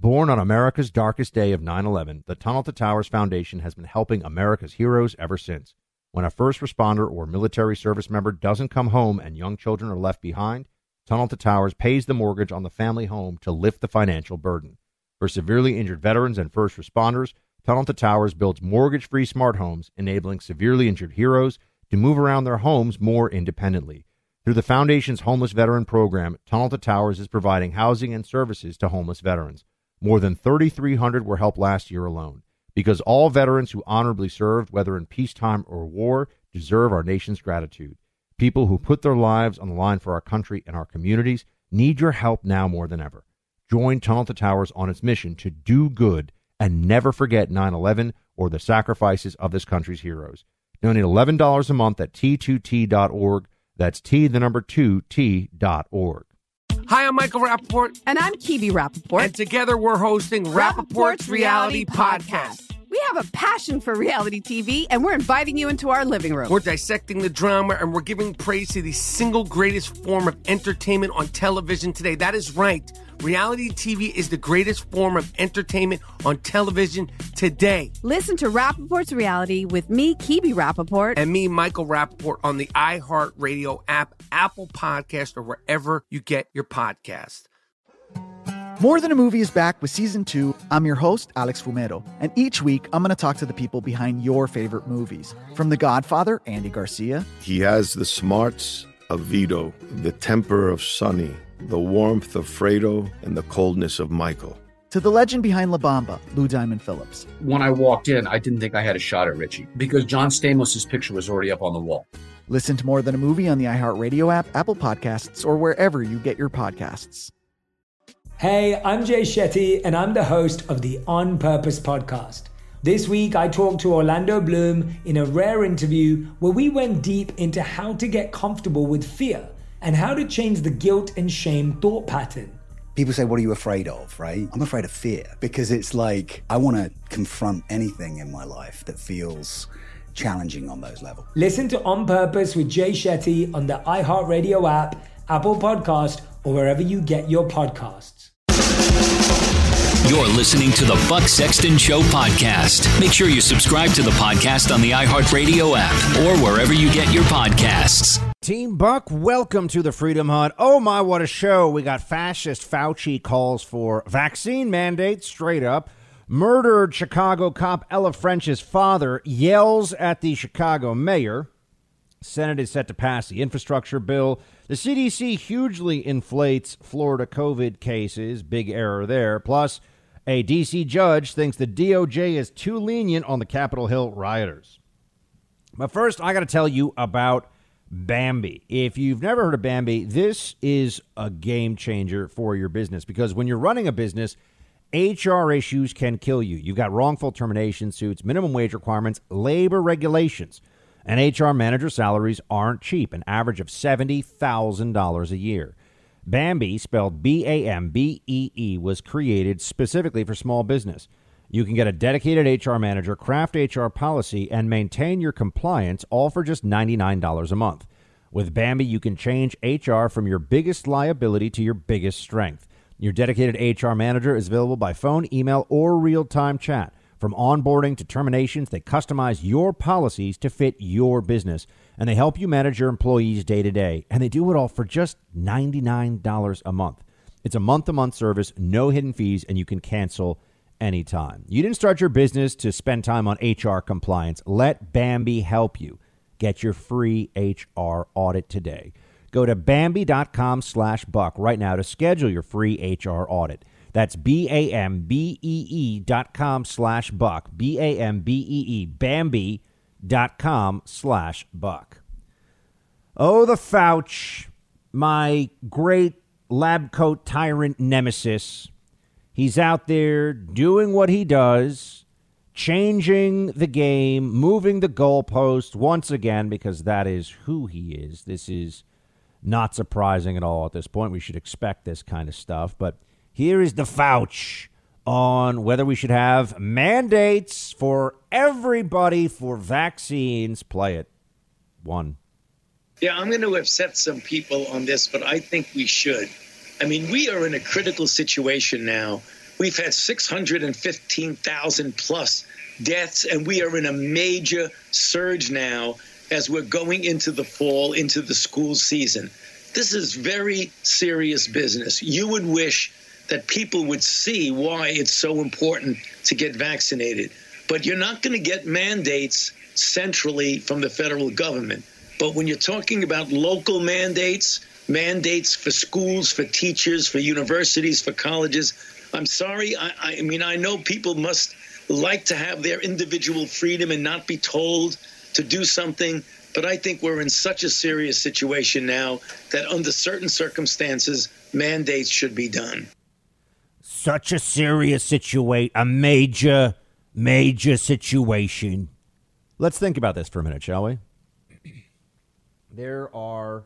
Born on America's darkest day of 9/11, the Tunnel to Towers Foundation has been helping America's heroes ever since. When a first responder or military service member doesn't come home and young children are left behind, Tunnel to Towers pays the mortgage on the family home to lift the financial burden. For severely injured veterans and first responders, Tunnel to Towers builds mortgage-free smart homes, enabling severely injured heroes to move around their homes more independently. Through the Foundation's Homeless Veteran Program, Tunnel to Towers is providing housing and services to homeless veterans. More than 3,300 were helped last year alone. Because all veterans who honorably served, whether in peacetime or war, deserve our nation's gratitude. People who put their lives on the line for our country and our communities need your help now more than ever. Join Tunnel to Towers on its mission to do good and never forget 9/11 or the sacrifices of this country's heroes. Donate $11 a month at T2T.org. That's T2T.org. Hi, I'm Michael Rappaport. And I'm Kibi Rappaport. And together we're hosting Rappaport's Reality Podcast. We have a passion for reality TV, and we're inviting you into our living room. We're dissecting the drama, and we're giving praise to the single greatest form of entertainment on television today. That is right. Reality TV is the greatest form of entertainment on television today. Listen to Rappaport's Reality with me, Kibi Rappaport. And me, Michael Rappaport, on the iHeartRadio app, Apple Podcast, or wherever you get your podcast. More Than a Movie is back with Season 2. I'm your host, Alex Fumero. And each week, I'm going to talk to the people behind your favorite movies. From The Godfather, Andy Garcia. He has the smarts of Vito, the temper of Sonny, the warmth of Fredo, and the coldness of Michael. To the legend behind La Bamba, Lou Diamond Phillips. When I walked in, I didn't think I had a shot at Richie because John Stamos' picture was already up on the wall. Listen to More Than a Movie on the iHeartRadio app, Apple Podcasts, or wherever you get your podcasts. Hey, I'm Jay Shetty, and I'm the host of the On Purpose podcast. This week, I talked to Orlando Bloom in a rare interview where we went deep into how to get comfortable with fear and how to change the guilt and shame thought pattern. People say, what are you afraid of, right? I'm afraid of fear because it's like I want to confront anything in my life that feels challenging on those levels. Listen to On Purpose with Jay Shetty on the iHeartRadio app, Apple Podcast, or wherever you get your podcasts. You're listening to the Buck Sexton Show podcast. Make sure you subscribe to the podcast on the iHeartRadio app or wherever you get your podcasts. Team Buck, welcome to the Freedom Hut. Oh my, what a show. We got fascist Fauci calls for vaccine mandates straight up. Murdered Chicago cop Ella French's father yells at the Chicago mayor. Senate is set to pass the infrastructure bill. The CDC hugely inflates Florida COVID cases. Big error there. Plus, a D.C. judge thinks the DOJ is too lenient on the Capitol Hill rioters. But first, I got to tell you about Bambee. If you've never heard of Bambee, this is a game changer for your business because when you're running a business, HR issues can kill you. You've got wrongful termination suits, minimum wage requirements, labor regulations, and HR manager salaries aren't cheap, an average of $70,000 a year. Bambee, spelled B-A-M-B-E-E, was created specifically for small business. You can get a dedicated HR manager, craft HR policy, and maintain your compliance, all for just $99 a month. With Bambee, you can change HR from your biggest liability to your biggest strength. Your dedicated HR manager is available by phone, email, or real-time chat. From onboarding to terminations, they customize your policies to fit your business, and they help you manage your employees day to day. And they do it all for just $99 a month. It's a month-to-month service, no hidden fees, and you can cancel anytime. You didn't start your business to spend time on HR compliance. Let Bambee help you. Get your free HR audit today. Go to Bambee.com/buck right now to schedule your free HR audit. That's BAMBEE.com/buck. BAMBEE. Bambee.com/buck. Oh, the Fauci, my great lab coat tyrant nemesis. He's out there doing what he does, changing the game, moving the goalpost once again, because that is who he is. This is not surprising at all at this point. We should expect this kind of stuff. But here is the Fauci on whether we should have mandates for everybody for vaccines. Play it. One. Yeah, I'm going to upset some people on this, but I think we should. I mean, we are in a critical situation now We've had 615,000 plus deaths, and we are in a major surge now as we're going into the fall, into the school season. This is very serious business. You would wish that people would see why it's so important to get vaccinated. But you're not going to get mandates centrally from the federal government. But when you're talking about local mandates for schools, for teachers, for universities, for colleges, I'm sorry. I mean, I know people must like to have their individual freedom and not be told to do something. But I think we're in such a serious situation now that under certain circumstances, mandates should be done. Such a serious situation, a major situation. Let's think about this for a minute, shall we? There are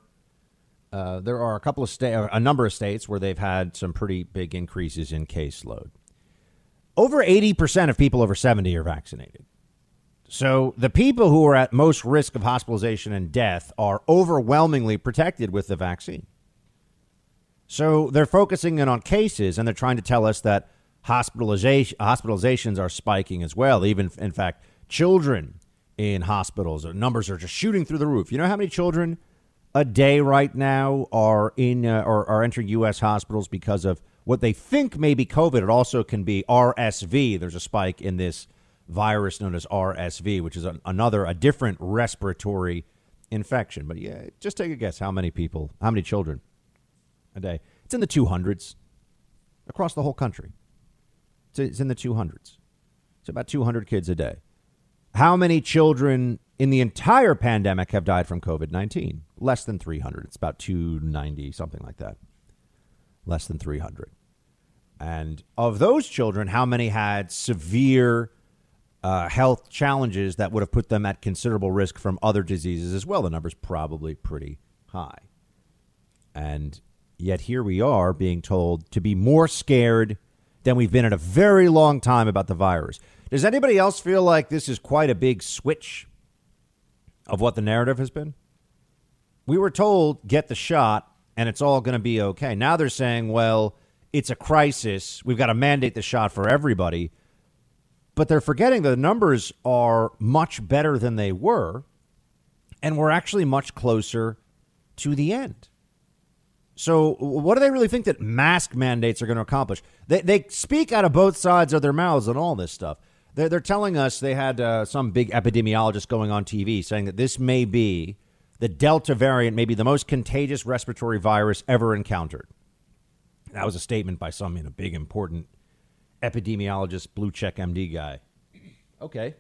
a couple of a number of states where they've had some pretty big increases in caseload. Over 80% of people over 70 are vaccinated. So the people who are at most risk of hospitalization and death are overwhelmingly protected with the vaccine. So they're focusing in on cases, and they're trying to tell us that hospitalizations are spiking as well. Even, in fact, children in hospitals, numbers are just shooting through the roof. You know how many children a day right now are in or are entering U.S. hospitals because of what they think may be COVID? It also can be RSV. There's a spike in this virus known as RSV, which is a different respiratory infection. But yeah, just take a guess how many children a day. It's in the 200s across the whole country. It's in the 200s. It's about 200 kids a day. How many children in the entire pandemic have died from COVID-19? Less than 300. It's about 290, something like that. Less than 300. And of those children, how many had severe health challenges that would have put them at considerable risk from other diseases as well? The number's probably pretty high. And yet here we are being told to be more scared than we've been in a very long time about the virus. Does anybody else feel like this is quite a big switch of what the narrative has been? We were told, get the shot, and it's all going to be okay. Now they're saying, well, it's a crisis. We've got to mandate the shot for everybody. But they're forgetting the numbers are much better than they were, and we're actually much closer to the end. So what do they really think that mask mandates are going to accomplish? They speak out of both sides of their mouths on all this stuff. They're telling us they had some big epidemiologist going on TV saying that this may be the Delta variant, may be the most contagious respiratory virus ever encountered. That was a statement by some big, important epidemiologist, blue check MD guy. Okay.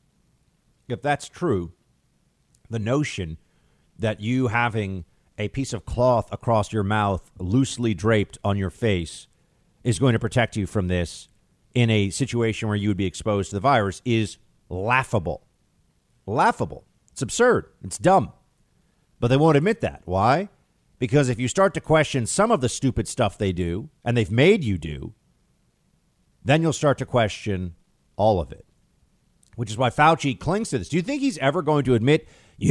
If that's true, the notion that you having a piece of cloth across your mouth loosely draped on your face is going to protect you from this in a situation where you would be exposed to the virus is laughable. Laughable. It's absurd. It's dumb. But they won't admit that. Why? Because if you start to question some of the stupid stuff they do, and they've made you do, then you'll start to question all of it, which is why Fauci clings to this. Do you think he's ever going to admit,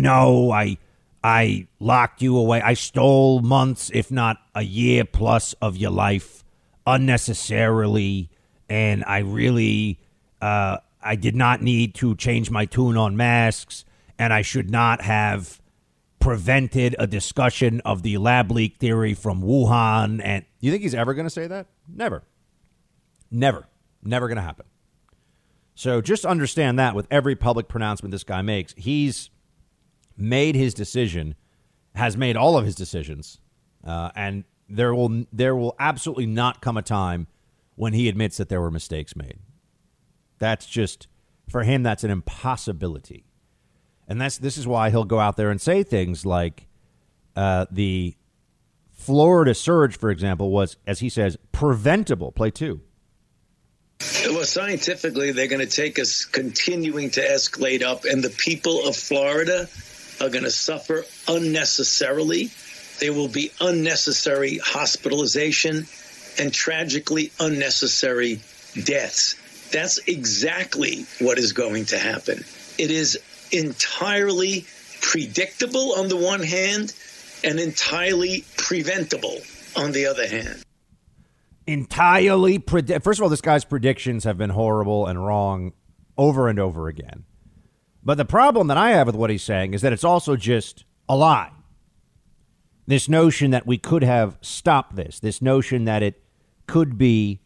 I locked you away. I stole months, if not a year plus of your life unnecessarily. And I really, I did not need to change my tune on masks. And I should not have prevented a discussion of the lab leak theory from Wuhan. And you think he's ever going to say that? Never. Never going to happen. So just understand that with every public pronouncement this guy makes, he's made his decision, has made all of his decisions, and there will absolutely not come a time when he admits that there were mistakes made. That's just, for him, that's an impossibility. And this is why he'll go out there and say things like the Florida surge, for example, was, as he says, preventable. Play two. Well, scientifically, they're going to take us continuing to escalate up, and the people of Florida are going to suffer unnecessarily. There will be unnecessary hospitalization and tragically unnecessary deaths. That's exactly what is going to happen. It is entirely predictable on the one hand and entirely preventable on the other hand. entirely first of all, this guy's predictions have been horrible and wrong over and over again. But the problem that I have with what he's saying is that it's also just a lie. This notion that we could have stopped this notion that it could be,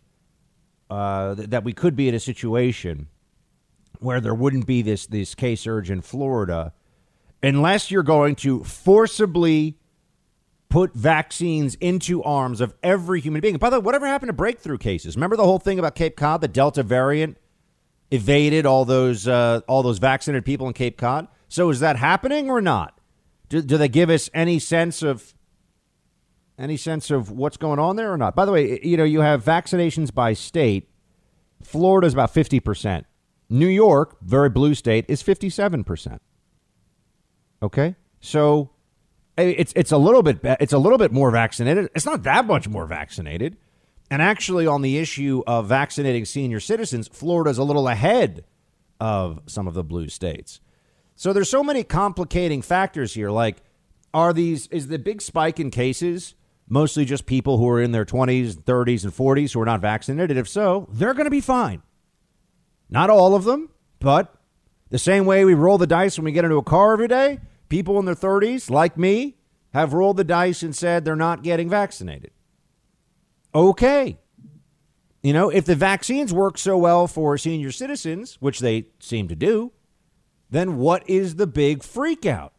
that we could be in a situation where there wouldn't be this case surge in Florida unless you're going to forcibly put vaccines into arms of every human being. And by the way, whatever happened to breakthrough cases? Remember the whole thing about Cape Cod? The Delta variant evaded all those vaccinated people in Cape Cod. So is that happening or not? Do they give us any sense of what's going on there or not? By the way, you have vaccinations by state. Florida's about 50%. New York, very blue state, is 57%. Okay, so it's a little bit more vaccinated. It's not that much more vaccinated. And actually, on the issue of vaccinating senior citizens, Florida's a little ahead of some of the blue states. So there's so many complicating factors here. Like, is the big spike in cases mostly just people who are in their 20s, 30s, and 40s who are not vaccinated? If so, they're going to be fine. Not all of them, but the same way we roll the dice when we get into a car every day, people in their 30s, like me, have rolled the dice and said they're not getting vaccinated. Okay. If the vaccines work so well for senior citizens, which they seem to do, then what is the big freak out?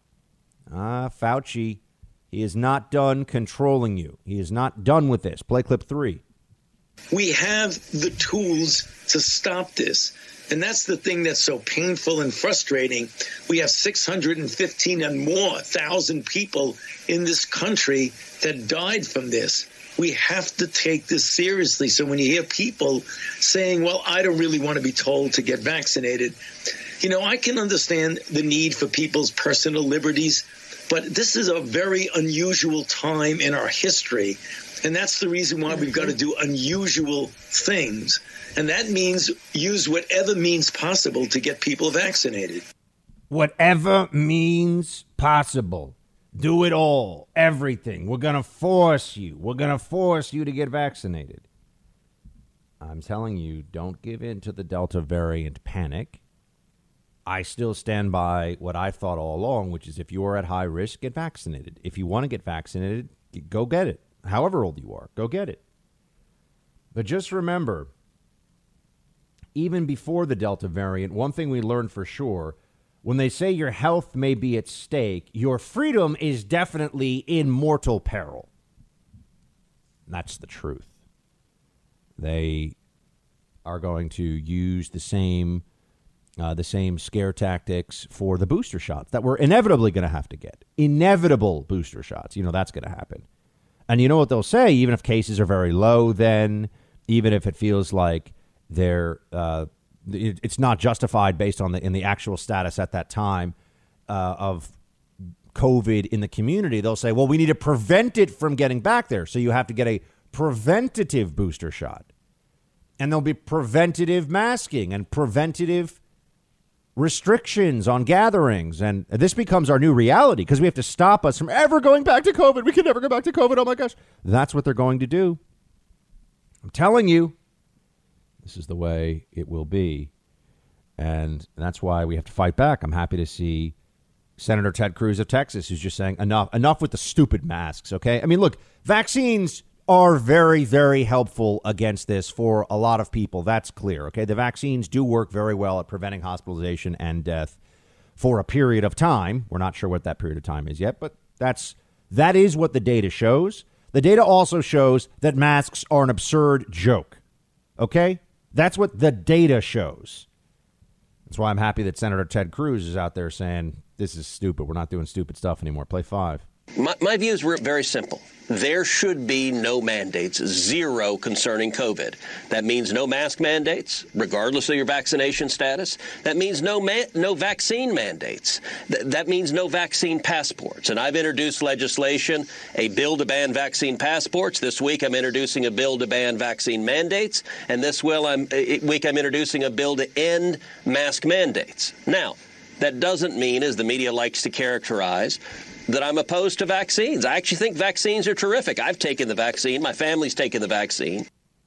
Fauci, he is not done controlling you. He is not done with this. Play clip 3. We have the tools to stop this. And that's the thing that's so painful and frustrating. We have 615 and more thousand people in this country that died from this. We have to take this seriously. So when you hear people saying, well, I don't really want to be told to get vaccinated, I can understand the need for people's personal liberties, but this is a very unusual time in our history. And that's the reason why we've got to do unusual things. And that means use whatever means possible to get people vaccinated. Whatever means possible. Do it all. Everything. We're going to force you. We're going to force you to get vaccinated. I'm telling you, don't give in to the Delta variant panic. I still stand by what I thought all along, which is if you are at high risk, get vaccinated. If you want to get vaccinated, go get it. However old you are, go get it. But just remember, even before the Delta variant, one thing we learned for sure, when they say your health may be at stake, your freedom is definitely in mortal peril. And that's the truth. They are going to use the same scare tactics for the booster shots that we're inevitably going to have to get. Inevitable booster shots. That's going to happen. And you know what they'll say, even if cases are very low, then even if it feels like it's not justified based on in the actual status at that time of COVID in the community, they'll say, well, we need to prevent it from getting back there. So you have to get a preventative booster shot. And there'll be preventative masking and preventative restrictions on gatherings. And this becomes our new reality because we have to stop us from ever going back to COVID. We can never go back to COVID. Oh, my gosh. That's what they're going to do. I'm telling you, this is the way it will be. And that's why we have to fight back. I'm happy to see Senator Ted Cruz of Texas, who's just saying enough with the stupid masks. OK, I mean, look, vaccines are very, very helpful against this for a lot of people. That's clear. OK, the vaccines do work very well at preventing hospitalization and death for a period of time. We're not sure what that period of time is yet, but that is what the data shows. The data also shows that masks are an absurd joke. OK, that's what the data shows. That's why I'm happy that Senator Ted Cruz is out there saying this is stupid. We're not doing stupid stuff anymore. Play 5. My view is very simple. There should be no mandates, zero concerning COVID. That means no mask mandates, regardless of your vaccination status. That means no vaccine mandates. That means no vaccine passports. And I've introduced legislation, a bill to ban vaccine passports. This week I'm introducing a bill to ban vaccine mandates. And this week I'm introducing a bill to end mask mandates. Now, that doesn't mean, as the media likes to characterize, that I'm opposed to vaccines. I actually think vaccines are terrific. I've taken the vaccine. My family's taken the vaccine.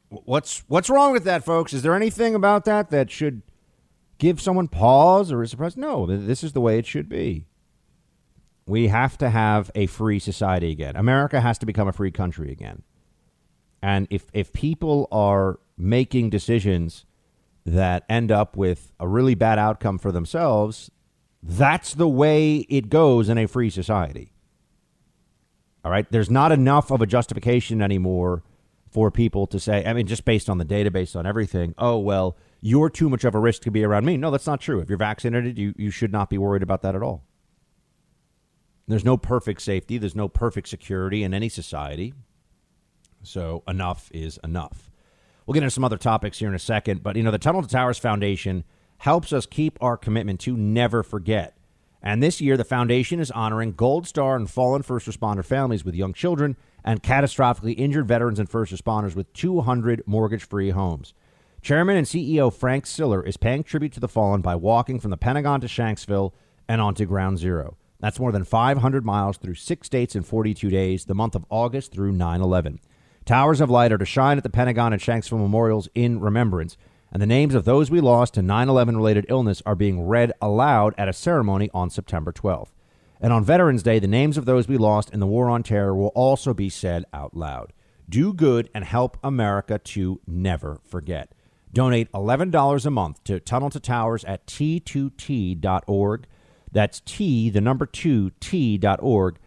What's wrong with that, folks? Is there anything about that should give someone pause or a surprise? No, this is the way it should be. We have to have a free society again. America has to become a free country again. And if people are making decisions that end up with a really bad outcome for themselves, that's the way it goes in a free society. All right. There's not enough of a justification anymore for people to say, I mean, just based on the data, based on everything, oh, well, you're too much of a risk to be around me. No, that's not true. If you're vaccinated, you should not be worried about that at all. There's no perfect safety. There's no perfect security in any society. So enough is enough. We'll get into some other topics here in a second. But, the Tunnel to Towers Foundation helps us keep our commitment to never forget. And this year, the foundation is honoring Gold Star and fallen first responder families with young children and catastrophically injured veterans and first responders with 200 mortgage-free homes. Chairman and CEO Frank Siller is paying tribute to the fallen by walking from the Pentagon to Shanksville and onto Ground Zero. That's more than 500 miles through 6 states in 42 days, the month of August through 9/11. Towers of light are to shine at the Pentagon and Shanksville memorials in remembrance, and the names of those we lost to 9/11-related illness are being read aloud at a ceremony on September 12th. And on Veterans Day, the names of those we lost in the War on Terror will also be said out loud. Do good and help America to never forget. Donate $11 a month to Tunnel to Towers at T2T.org. That's T, the number 2, T.org,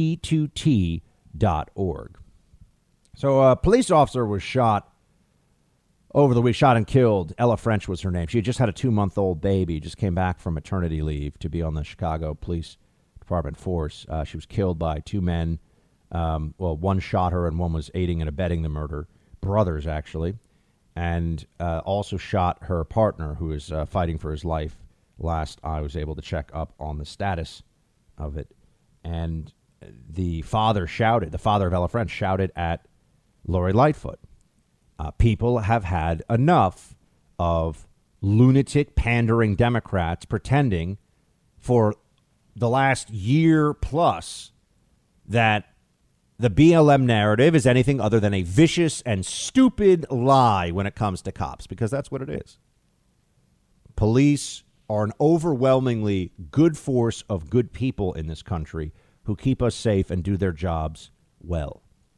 T2T.org. So a police officer was shot over the week, shot and killed. Ella French was her name. She had just had a 2-month-old baby, just came back from maternity leave to be on the Chicago Police Department force. She was killed by 2 men. One shot her and one was aiding and abetting the murder. Brothers, actually. And also shot her partner, who is fighting for his life. Last I was able to check up on the status of it. And the father of Ella French shouted at Lori Lightfoot. People have had enough of lunatic, pandering Democrats pretending for the last year plus that the BLM narrative is anything other than a vicious and stupid lie when it comes to cops, because that's what it is. Police are an overwhelmingly good force of good people in this country who keep us safe and do their jobs well.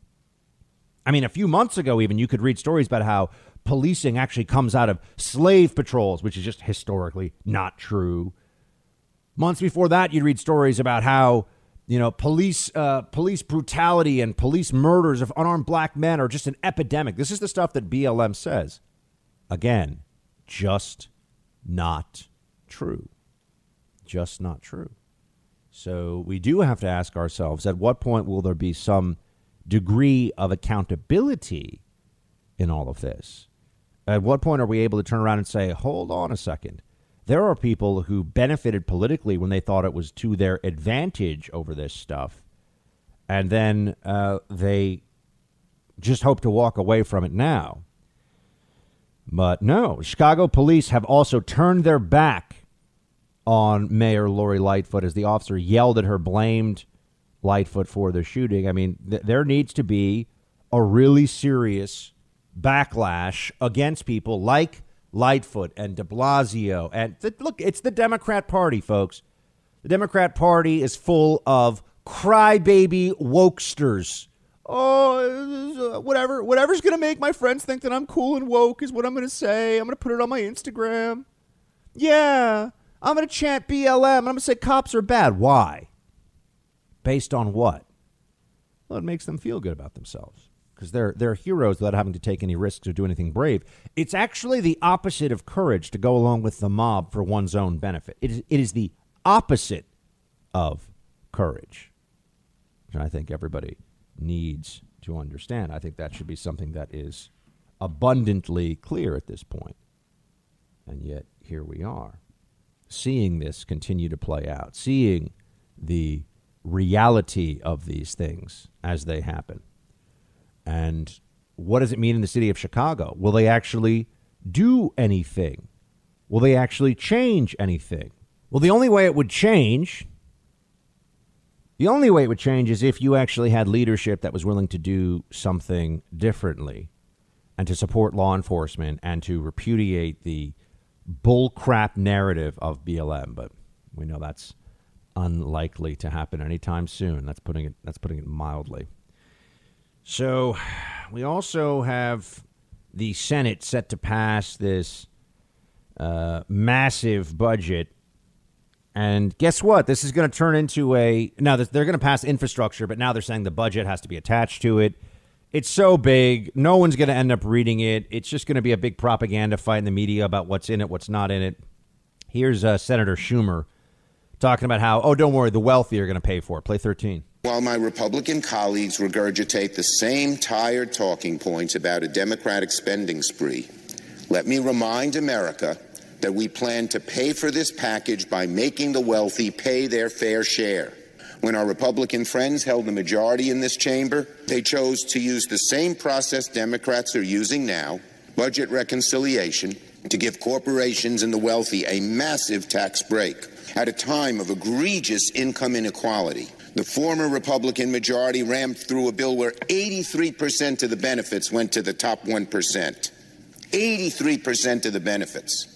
I mean, a few months ago, even, you could read stories about how policing actually comes out of slave patrols, which is just historically not true. Months before that, you'd read stories about how, police brutality and police murders of unarmed black men are just an epidemic. This is the stuff that BLM says. Again, just not true. Just not true. So we do have to ask ourselves, at what point will there be some degree of accountability in all of this? At what point are we able to turn around and say, hold on a second? There are people who benefited politically when they thought it was to their advantage over this stuff. And then they just hope to walk away from it now. But no, Chicago police have also turned their back on Mayor Lori Lightfoot as the officer yelled at her, blamed Lightfoot for the shooting. I mean, there needs to be a really serious backlash against people like Lightfoot and de Blasio. And look, it's the Democrat Party, folks. The Democrat Party is full of crybaby wokesters. Oh, whatever's going to make my friends think that I'm cool and woke is what I'm going to say. I'm going to put it on my Instagram. Yeah, I'm going to chant BLM. I'm going to say cops are bad. Why? Based on what? Well, it makes them feel good about themselves because they're heroes without having to take any risks or do anything brave. It's actually the opposite of courage to go along with the mob for one's own benefit. It is the opposite of courage, which I think everybody needs to understand. I think that should be something that is abundantly clear at this point. And yet here we are, seeing this continue to play out, seeing the reality of these things as they happen. And what does it mean in the city of Chicago? Will they actually do anything? Will they actually change anything? Well, the only way it would change is if you actually had leadership that was willing to do something differently. and to support law enforcement and to repudiate the bullcrap narrative of BLM. But we know that's unlikely to happen anytime soon. That's putting it mildly. So we also have the Senate set to pass this massive budget. And guess what? This is going to turn into now they're going to pass infrastructure, but now they're saying the budget has to be attached to it. It's so big. No one's going to end up reading it. It's just going to be a big propaganda fight in the media about what's in it, what's not in it. Here's Senator Schumer talking about how, oh, don't worry, the wealthy are going to pay for it. Play 13. While my Republican colleagues regurgitate the same tired talking points about a Democratic spending spree, let me remind America that we plan to pay for this package by making the wealthy pay their fair share. When our Republican friends held the majority in this chamber, they chose to use the same process Democrats are using now, budget reconciliation, to give corporations and the wealthy a massive tax break at a time of egregious income inequality. The former Republican majority rammed through a bill where 83% of the benefits went to the top 1%. 83% of the benefits.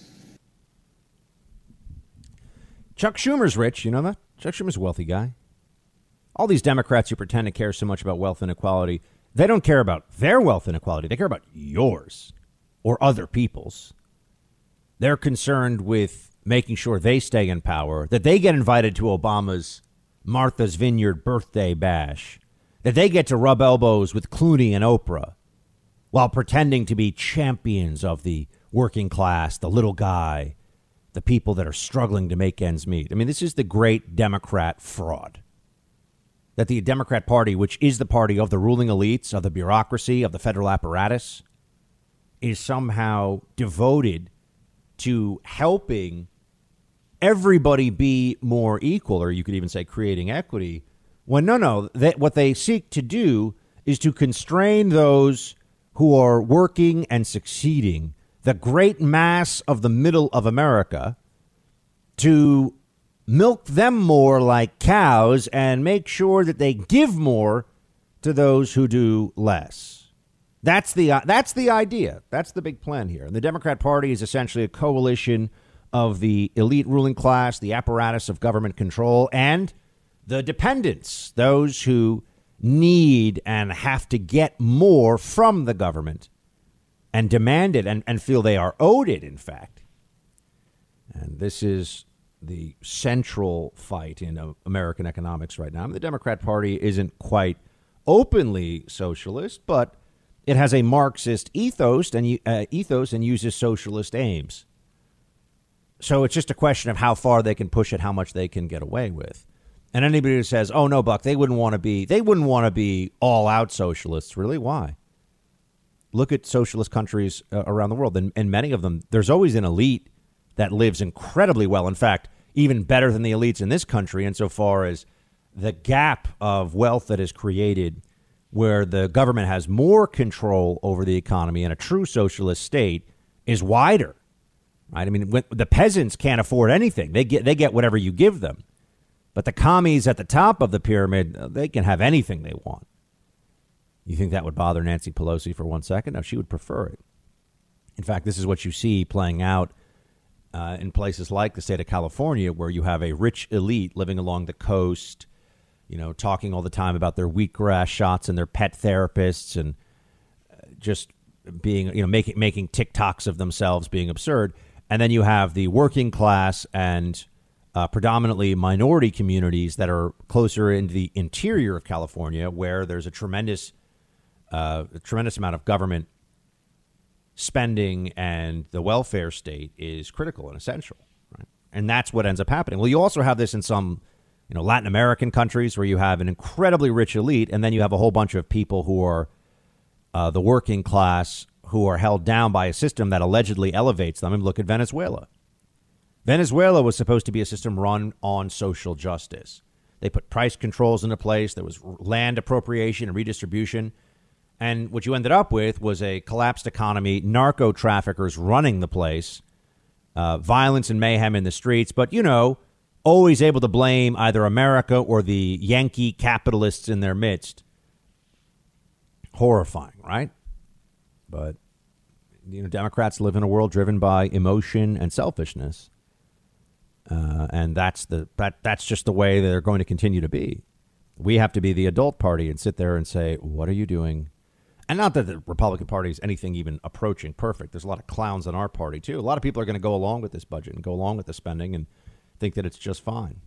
Chuck Schumer's rich. You know that? Chuck Schumer's a wealthy guy. All these Democrats who pretend to care so much about wealth inequality, they don't care about their wealth inequality. They care about yours or other people's. They're concerned with making sure they stay in power, that they get invited to Obama's Martha's Vineyard birthday bash, that they get to rub elbows with Clooney and Oprah while pretending to be champions of the working class, the little guy, the people that are struggling to make ends meet. I mean, this is the great Democrat fraud. That the Democrat Party, which is the party of the ruling elites, of the bureaucracy, of the federal apparatus, is somehow devoted to helping everybody be more equal, or you could even say creating equity, when what they seek to do is to constrain those who are working and succeeding, the great mass of the middle of America, to milk them more like cows and make sure that they give more to those who do less. That's the idea. That's the big plan here. And the Democrat Party is essentially a coalition of the elite ruling class, the apparatus of government control, and the dependents, those who need and have to get more from the government and demand it and feel they are owed it, in fact. And this is the central fight in American economics right now. The Democrat Party isn't quite openly socialist, but it has a Marxist ethos and uses socialist aims. So it's just a question of how far they can push it, how much they can get away with. And anybody who says, "Oh no, Buck, they wouldn't want to be all out socialists," really? Why? Look at socialist countries around the world, and many of them, there's always an elite that lives incredibly well. In fact, even better than the elites in this country, insofar as the gap of wealth that is created, where the government has more control over the economy in a true socialist state, is wider. Right? I mean, when the peasants can't afford anything. They get whatever you give them. But the commies at the top of the pyramid, they can have anything they want. You think that would bother Nancy Pelosi for 1 second? No, she would prefer it. In fact, this is what you see playing out in places like the state of California, where you have a rich elite living along the coast, talking all the time about their wheatgrass shots and their pet therapists, and just being, making TikToks of themselves, being absurd. And then you have the working class and predominantly minority communities that are closer into the interior of California, where there's a tremendous amount of government spending, and the welfare state is critical and essential. Right? And that's what ends up happening. Well, you also have this in some, Latin American countries, where you have an incredibly rich elite, and then you have a whole bunch of people who are the working class, who are held down by a system that allegedly elevates them. And look at Venezuela. Venezuela was supposed to be a system run on social justice. They put price controls into place. There was land appropriation and redistribution. And what you ended up with was a collapsed economy, narco traffickers running the place, violence and mayhem in the streets. But, always able to blame either America or the Yankee capitalists in their midst. Horrifying, right? But Democrats live in a world driven by emotion and selfishness. And that's just the way they're going to continue to be. We have to be the adult party and sit there and say, what are you doing? And not that the Republican Party is anything even approaching perfect. There's a lot of clowns in our party, too. A lot of people are going to go along with this budget and go along with the spending and think that it's just fine.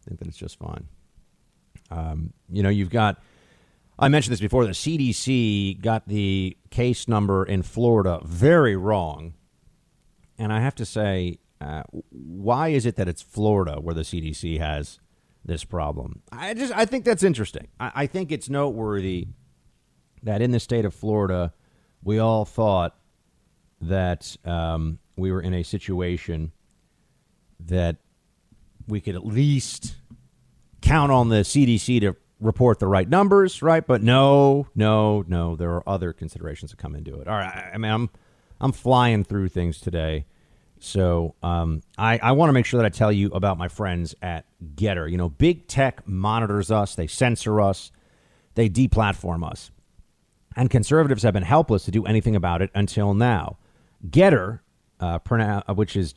You've got, I mentioned this before, the CDC got the case number in Florida very wrong. And I have to say, why is it that it's Florida where the CDC has this problem? I think that's interesting. I think it's noteworthy that in the state of Florida, we all thought that we were in a situation that we could at least count on the CDC to report the right numbers, right? But no, there are other considerations that come into it. All right, I mean, I'm flying through things today. So I want to make sure that I tell you about my friends at Getter. Big tech monitors us. They censor us. They deplatform us. And conservatives have been helpless to do anything about it until now. Getter, which is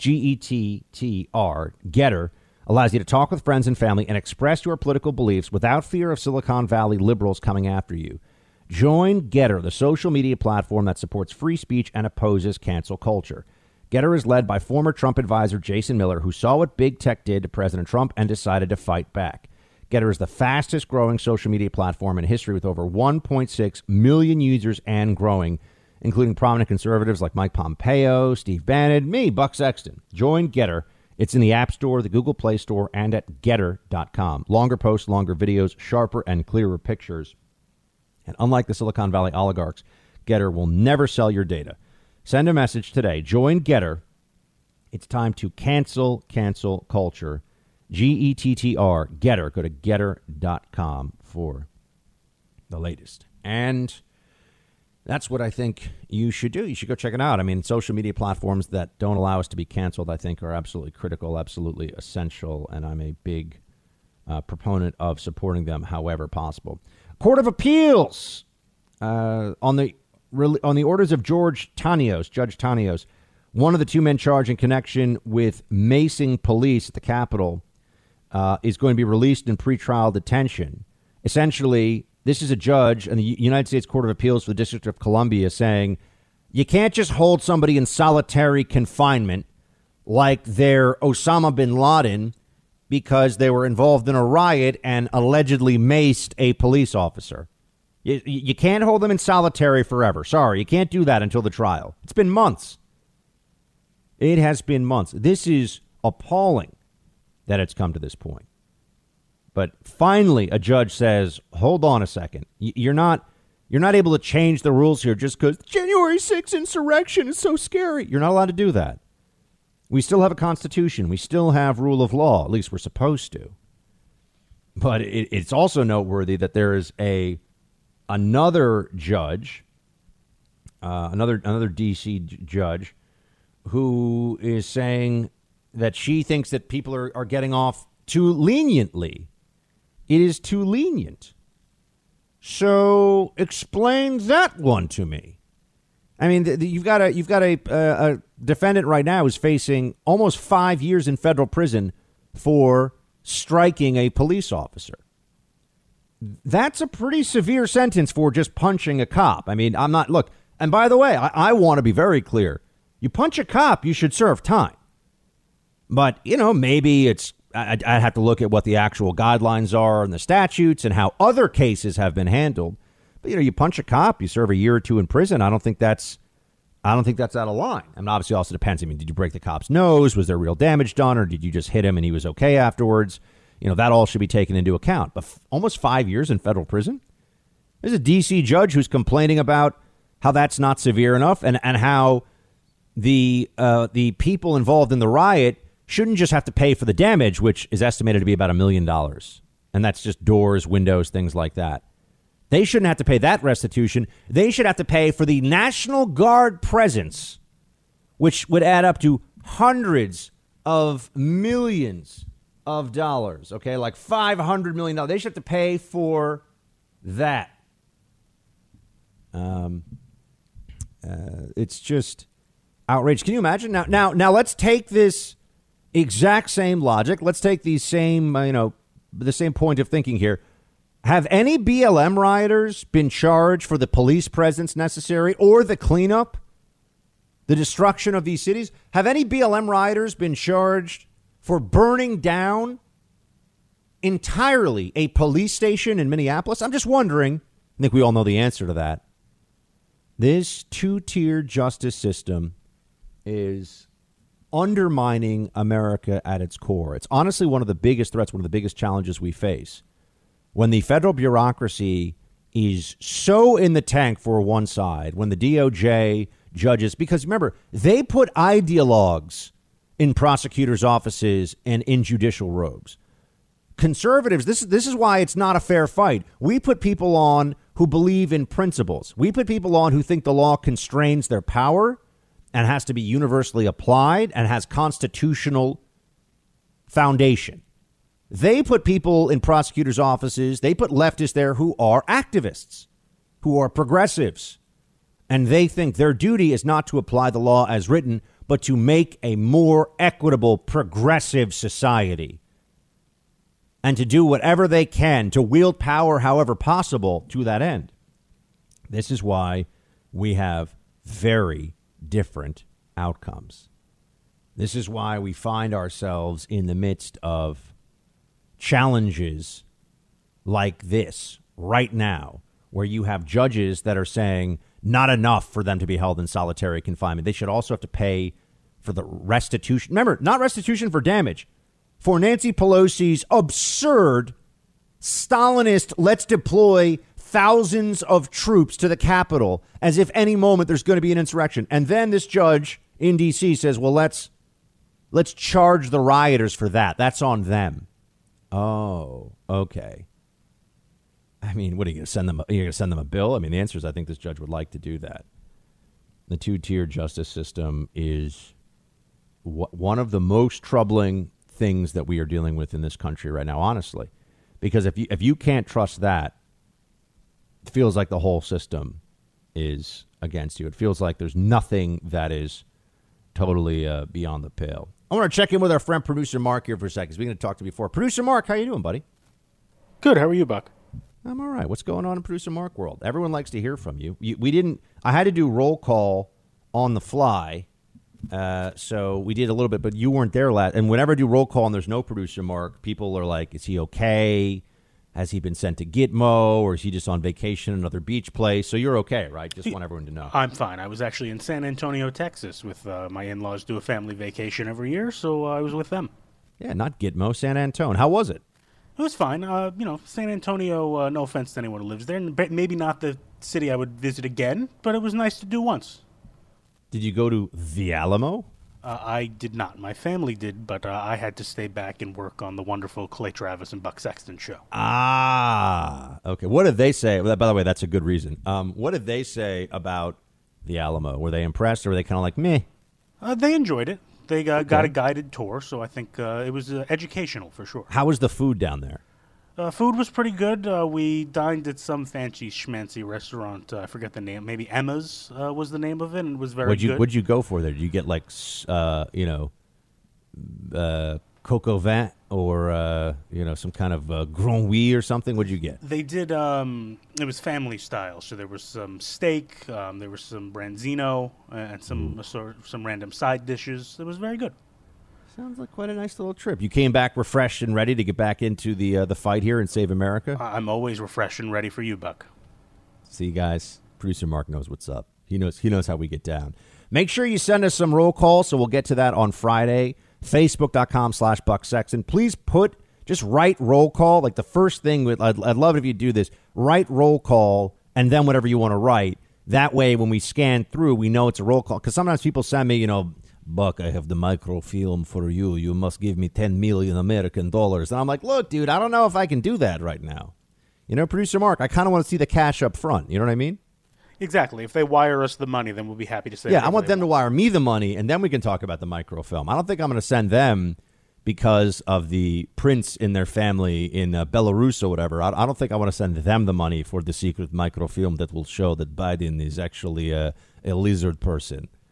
Gettr, Getter, allows you to talk with friends and family and express your political beliefs without fear of Silicon Valley liberals coming after you. Join Getter, the social media platform that supports free speech and opposes cancel culture. Getter is led by former Trump advisor Jason Miller, who saw what big tech did to President Trump and decided to fight back. Getter is the fastest growing social media platform in history with over 1.6 million users and growing, including prominent conservatives like Mike Pompeo, Steve Bannon, me, Buck Sexton. Join Getter. It's in the App Store, the Google Play Store, and at Getter.com. Longer posts, longer videos, sharper and clearer pictures. And unlike the Silicon Valley oligarchs, Getter will never sell your data. Send a message today. Join Getter. It's time to cancel culture. Gettr, Getter. Go to Getter.com for the latest. And that's what I think you should do. You should go check it out. I mean, social media platforms that don't allow us to be canceled, I think, are absolutely critical, absolutely essential. And I'm a big proponent of supporting them however possible. Court of Appeals on the orders of Judge Tanios, one of the two men charged in connection with macing police at the Capitol, is going to be released in pretrial detention. Essentially, this is a judge in the United States Court of Appeals for the District of Columbia saying you can't just hold somebody in solitary confinement like they're Osama bin Laden because they were involved in a riot and allegedly maced a police officer. You can't hold them in solitary forever. Sorry, you can't do that until the trial. It's been months. It has been months. This is appalling that it's come to this point. But finally, a judge says, hold on a second. You're not able to change the rules here just because January 6th insurrection is so scary. You're not allowed to do that. We still have a constitution. We still have rule of law. At least we're supposed to. But it's also noteworthy that there is another judge, another D.C. judge, who is saying that she thinks that people are getting off too leniently. It is too lenient. So explain that one to me. I mean, you've got a defendant right now who's facing almost 5 years in federal prison for striking a police officer. That's a pretty severe sentence for just punching a cop. I mean, look, and by the way, I want to be very clear. You punch a cop, you should serve time. But, maybe I'd have to look at what the actual guidelines are and the statutes and how other cases have been handled. But, you punch a cop, you serve a year or two in prison. I don't think that's out of line. And obviously also depends. I mean, did you break the cop's nose? Was there real damage done? Or did you just hit him and he was okay afterwards? That all should be taken into account. But almost 5 years in federal prison? There's a D.C. judge who's complaining about how that's not severe enough and how the people involved in the riot shouldn't just have to pay for the damage, which is estimated to be about $1 million. And that's just doors, windows, things like that. They shouldn't have to pay that restitution. They should have to pay for the National Guard presence, which would add up to hundreds of millions of dollars. OK, like $500 million. They should have to pay for that. It's just outrageous. Can you imagine? Now let's take this exact same logic. Let's take the same, the same point of thinking here. Have any BLM rioters been charged for the police presence necessary or the cleanup, the destruction of these cities? Have any BLM rioters been charged for burning down entirely a police station in Minneapolis? I'm just wondering. I think we all know the answer to that. This two-tier justice system is undermining America at its core. It's honestly one of the biggest threats, one of the biggest challenges we face. When the federal bureaucracy is so in the tank for one side, when the DOJ judges, because remember, they put ideologues in prosecutors' offices and in judicial robes. Conservatives, this is why it's not a fair fight. We put people on who believe in principles. We put people on who think the law constrains their power and has to be universally applied and has constitutional foundation. They put people in prosecutors' offices. They put leftists there who are activists, who are progressives. And they think their duty is not to apply the law as written, but to make a more equitable, progressive society. And to do whatever they can to wield power however possible to that end. This is why we have very different outcomes. This is why we find ourselves in the midst of challenges like this right now, where you have judges that are saying not enough for them to be held in solitary confinement. They should also have to pay for the restitution. Remember, not restitution for damage. For Nancy Pelosi's absurd Stalinist, let's deploy thousands of troops to the Capitol as if any moment there's going to be an insurrection. And then this judge in D.C. says, well, let's charge the rioters for that. That's on them. Oh, okay. I mean, what are you going to send them? Are you going to send them a bill? I mean, the answer is I think this judge would like to do that. The two-tier justice system is one of the most troubling things that we are dealing with in this country right now, honestly, because if you can't trust that, it feels like the whole system is against you. It feels like there's nothing that is totally beyond the pale. I want to check in with our friend producer Mark here for a second, because we're going to talk to before. Producer Mark, how you doing, buddy? Good. How are you, Buck? I'm all right. What's going on in producer Mark world? Everyone likes to hear from you. I had to do roll call on the fly. So we did a little bit, but you weren't there last. And whenever I do roll call and there's no producer Mark, people are like, is he okay? Has he been sent to Gitmo, or is he just on vacation in another beach place? So you're okay, right? Just want everyone to know. I'm fine. I was actually in San Antonio, Texas with my in-laws do a family vacation every year, so I was with them. Yeah, not Gitmo, San Antonio. How was it? It was fine. San Antonio, no offense to anyone who lives there, maybe not the city I would visit again, but it was nice to do once. Did you go to the Alamo? I did not. My family did, but I had to stay back and work on the wonderful Clay Travis and Buck Sexton show. Ah, okay. What did they say? By the way, that's a good reason. What did they say about the Alamo? Were they impressed, or were they kind of like, meh? They enjoyed it. They got a guided tour, so I think it was educational for sure. How was the food down there? Food was pretty good. We dined at some fancy schmancy restaurant. I forget the name. Maybe Emma's was the name of it, and it was very good. What'd you go for there? Did you get like, coq au vin or, some kind of Grand Ouai or something? What'd you get? They did, it was family style. So there was some steak, there was some branzino, and some random side dishes. It was very good. Sounds like quite a nice little trip. You came back refreshed and ready to get back into the fight here and save America? I'm always refreshed and ready for you, Buck. See, guys, producer Mark knows what's up. He knows how we get down. Make sure you send us some roll call, so we'll get to that on Friday. Facebook.com/Buck Sexton. Please just write roll call. Like the first thing, I'd love it if you do this. Write roll call and then whatever you want to write. That way, when we scan through, we know it's a roll call. Because sometimes people send me, Buck, I have the microfilm for you. You must give me $10 million American dollars. And I'm like, look, dude, I don't know if I can do that right now. Producer Mark, I kind of want to see the cash up front. You know what I mean? Exactly. If they wire us the money, then we'll be happy to say. Yeah, I want them to wire me the money, and then we can talk about the microfilm. I don't think I'm going to send them because of the prince in their family in Belarus or whatever. I don't think I want to send them the money for the secret microfilm that will show that Biden is actually a lizard person.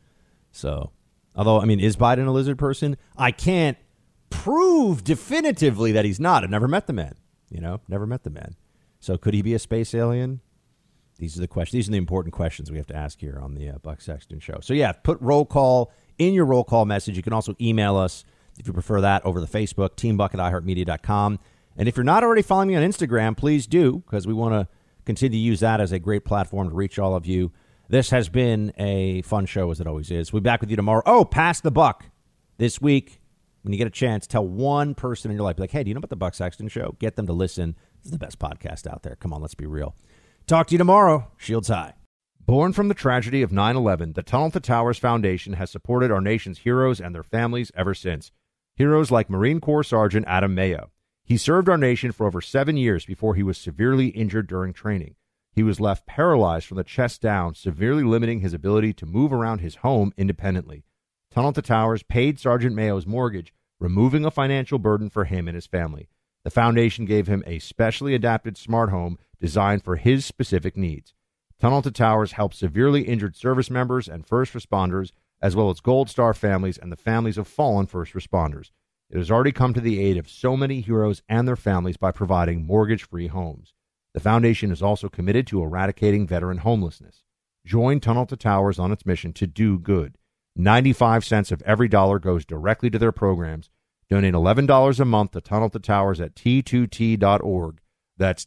So, although, I mean, is Biden a lizard person? I can't prove definitively that he's not. I've never met the man, never met the man. So could he be a space alien? These are the questions. These are the important questions we have to ask here on the Buck Sexton Show. So, yeah, put roll call in your roll call message. You can also email us if you prefer that over the Facebook, teambuck@iheartmedia.com. And if you're not already following me on Instagram, please do, because we want to continue to use that as a great platform to reach all of you. This has been a fun show, as it always is. We'll be back with you tomorrow. Oh, Pass the Buck. This week, when you get a chance, tell one person in your life, like, hey, do you know about the Buck Sexton Show? Get them to listen. This is the best podcast out there. Come on, let's be real. Talk to you tomorrow. Shields high. Born from the tragedy of 9/11, the Tunnel to Towers Foundation has supported our nation's heroes and their families ever since. Heroes like Marine Corps Sergeant Adam Mayo. He served our nation for over 7 years before he was severely injured during training. He was left paralyzed from the chest down, severely limiting his ability to move around his home independently. Tunnel to Towers paid Sergeant Mayo's mortgage, removing a financial burden for him and his family. The foundation gave him a specially adapted smart home designed for his specific needs. Tunnel to Towers helps severely injured service members and first responders, as well as Gold Star families and the families of fallen first responders. It has already come to the aid of so many heroes and their families by providing mortgage-free homes. The foundation is also committed to eradicating veteran homelessness. Join Tunnel to Towers on its mission to do good. 95 cents of every dollar goes directly to their programs. Donate $11 a month to Tunnel to Towers at T2T.org. That's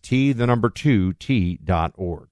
T2T.org.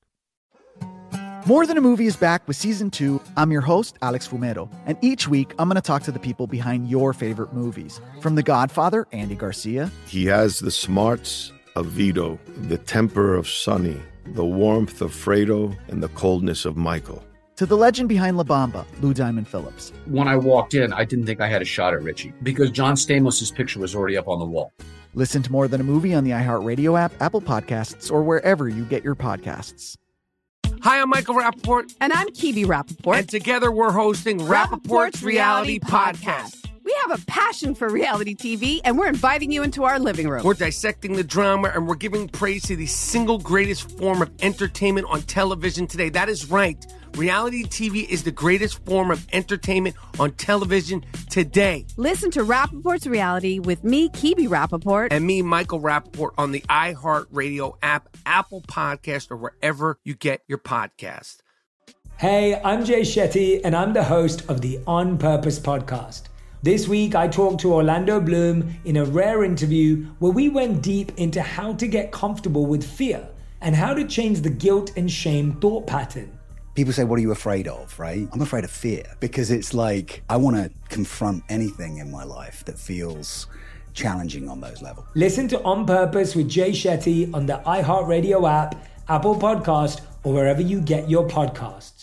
More Than a Movie is back with Season 2. I'm your host, Alex Fumero, and each week I'm going to talk to the people behind your favorite movies. From The Godfather, Andy Garcia. He has the smarts of Vito, the temper of Sonny, the warmth of Fredo, and the coldness of Michael. To the legend behind La Bamba, Lou Diamond Phillips. When I walked in, I didn't think I had a shot at Richie because John Stamos' picture was already up on the wall. Listen to More Than a Movie on the iHeartRadio app, Apple Podcasts, or wherever you get your podcasts. Hi, I'm Michael Rappaport. And I'm Kibi Rappaport. And together we're hosting Rappaport's Reality Podcast. We have a passion for reality TV, and we're inviting you into our living room. We're dissecting the drama, and we're giving praise to the single greatest form of entertainment on television today. That is right. Reality TV is the greatest form of entertainment on television today. Listen to Rappaport's Reality with me, Kibi Rappaport. And me, Michael Rappaport, on the iHeartRadio app, Apple Podcast, or wherever you get your podcast. Hey, I'm Jay Shetty, and I'm the host of the On Purpose podcast. This week, I talked to Orlando Bloom in a rare interview where we went deep into how to get comfortable with fear and how to change the guilt and shame thought pattern. People say, what are you afraid of, right? I'm afraid of fear because it's like I want to confront anything in my life that feels challenging on those levels. Listen to On Purpose with Jay Shetty on the iHeartRadio app, Apple Podcast, or wherever you get your podcasts.